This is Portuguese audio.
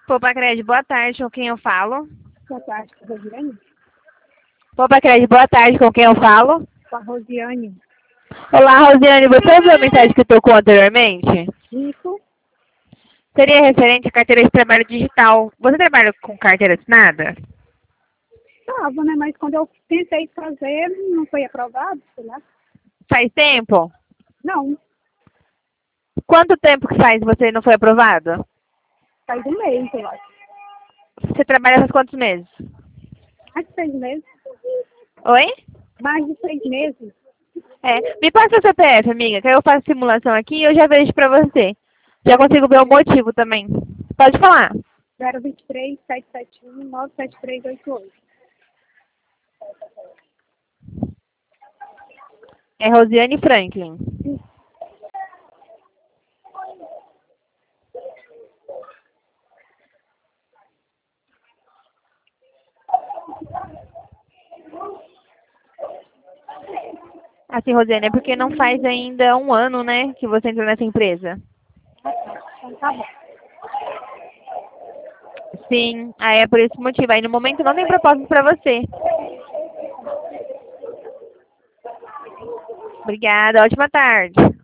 Poupa Crédito, boa tarde, com quem eu falo? Boa tarde, com a Rosiane. Poupa Crédito, boa tarde, com quem eu falo? Com a Rosiane. Olá, Rosiane, você ouviu a mensagem que tocou anteriormente? Isso. Seria referente à carteira de trabalho digital. Você trabalha com carteira assinada? Tava, né? Mas quando eu tentei fazer, não foi aprovado, sei lá. Faz tempo? Não, Quanto tempo que faz você não foi aprovado? faz um mês, eu acho. Você trabalha faz quantos meses? Mais de 6 meses. Oi? Mais de 6 meses. Me passa o CPF, amiga, que aí eu faço simulação aqui e eu já vejo pra você. Já consigo ver o motivo também. Pode falar. 023 771 97388. É Rosiane Franklin. Assim, Rosiane, é porque não faz ainda um ano, né, que você entrou nessa empresa. Então tá bom. Sim, aí é por esse motivo. Aí no momento não tem propósito pra você. Obrigada, ótima tarde.